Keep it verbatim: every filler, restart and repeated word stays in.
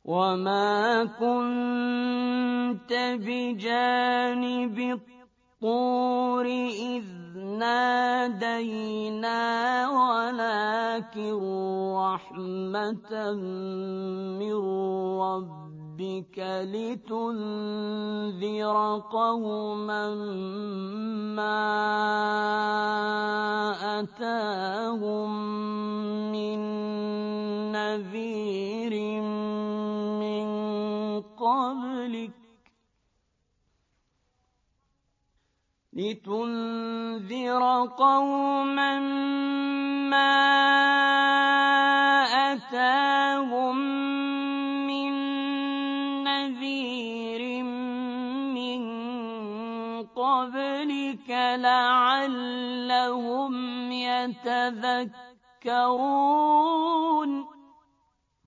وما كنت بجانب الطور إذ نادينا ولكن رحمة من ربك لتنذر قوما ما أتاهم من نذير من قبلك لتنذر قوما ما أتاهم من نذير من قبلك لعلهم يتذكرون